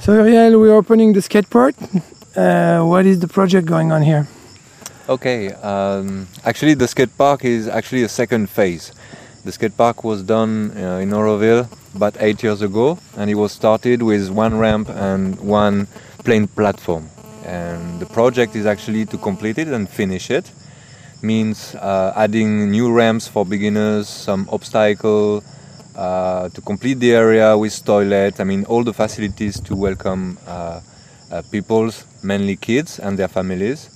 So Uriel, we're opening the skate park. What is the project going on here? Okay, actually the skate park is actually a second phase. The skate park was done in Auroville about 8 years ago, and it was started with one ramp and one plain platform. And the project is actually to complete it and finish it. Means adding new ramps for beginners, some obstacle, to complete the area with toilet. I mean, all the facilities to welcome people, mainly kids and their families.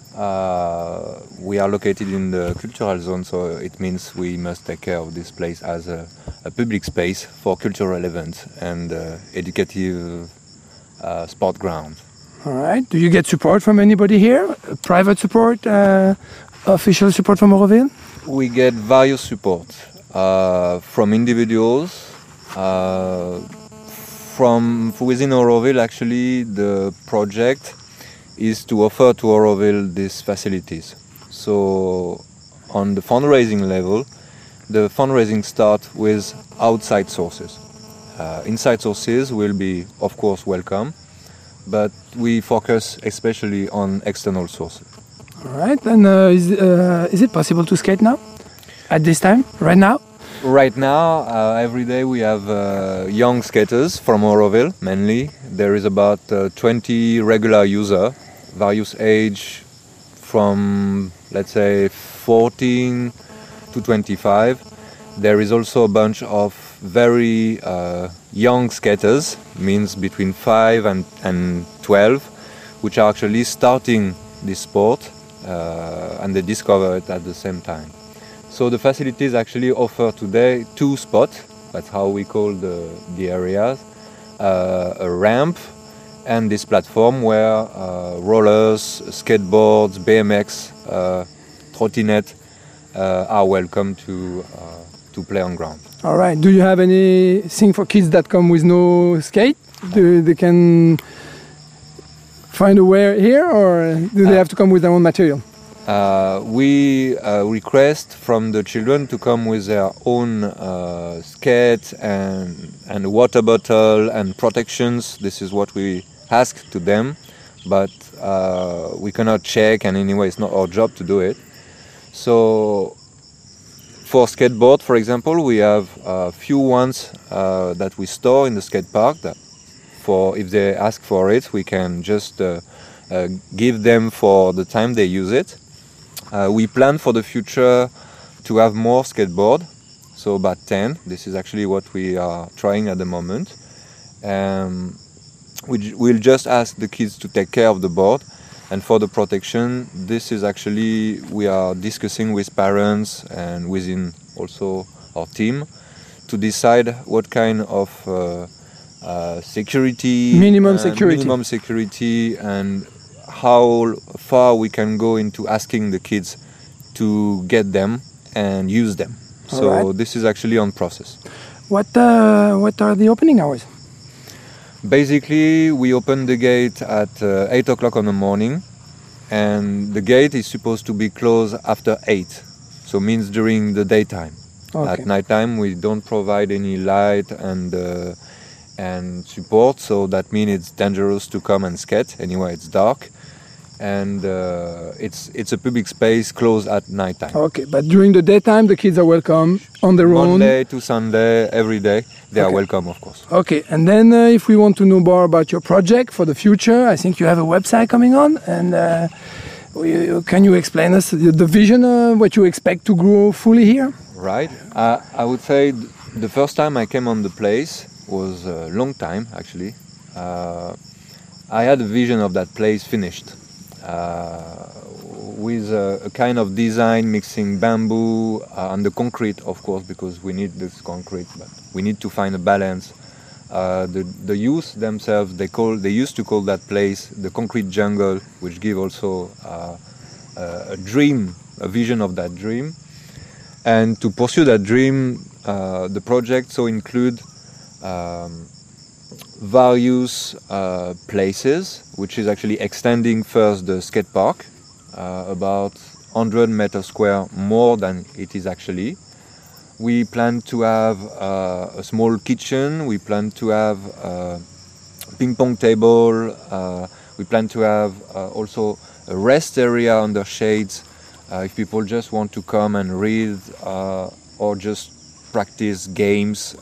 We are located in the cultural zone, so it means we must take care of this place as a public space for cultural events and educative sport ground. All right. Do you get support from anybody here? Private support, official support from Auroville? We get various support from individuals, from within Auroville. Actually, the project is to offer to Auroville these facilities. So on the fundraising level, the fundraising starts with outside sources. Inside sources will be, of course, welcome, but we focus especially on external sources. All right. And is it possible to skate now? At this time? Right now? Right now, every day we have young skaters from Auroville, mainly. There is about 20 regular users, various age from, let's say, 14 to 25. There is also a bunch of very young skaters, means between 5 and 12, which are actually starting this sport and they discover it at the same time. So the facilities actually offer today two spots, that's how we call the areas, a ramp and this platform where rollers, skateboards, BMX, trottinette are welcome to play on ground. All right. Do you have anything for kids that come with no skate? They can find a way here, or do they have to come with their own material? We request from the children to come with their own skate and water bottle and protections. This is what we ask to them, but we cannot check, and anyway it's not our job to do it. So for skateboard, for example, we have a few ones that we store in the skate park that for if they ask for it, we can just give them for the time they use it. We plan for the future to have more skateboard, so about 10. This is actually what we are trying at the moment. We'll just ask the kids to take care of the board, and for the protection, this is actually we are discussing with parents and within also our team to decide what kind of minimum security and how far we can go into asking the kids to get them and use them. So right. This is actually on process. What are the opening hours? Basically, we open the gate at 8 o'clock in the morning, and the gate is supposed to be closed after 8, so means during the daytime. Okay. At nighttime, we don't provide any light and support, so that means it's dangerous to come and skate. Anyway, it's dark, and it's a public space closed at nighttime. Okay, but during the daytime, the kids are welcome on their own. Monday to Sunday, every day, they are welcome, of course. Okay, and then if we want to know more about your project for the future, I think you have a website coming on, and can you explain us the vision, what you expect to grow fully here? Right. I would say the first time I came on the place was a long time, actually. I had a vision of that place finished with a kind of design mixing bamboo and the concrete, of course, because we need this concrete, but we need to find a balance. The youth themselves, they used to call that place the concrete jungle, which give also a dream, a vision of that dream. And to pursue that dream, the project so include various places, which is actually extending first the skate park, about 100 meters square more than it is actually. We plan to have a small kitchen, we plan to have ping pong table. We plan to have also a rest area under shades if people just want to come and read or just practice games.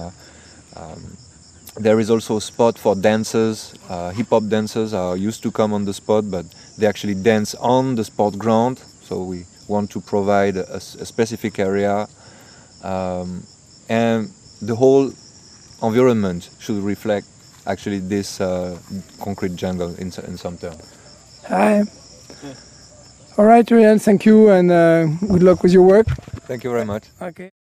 There is also a spot for dancers. Hip-hop dancers are used to come on the spot, but they actually dance on the sport ground. So we want to provide a specific area, and the whole environment should reflect actually this concrete jungle in some terms. Hi. All right, Uriel, thank you, and good luck with your work. Thank you very much. Okay.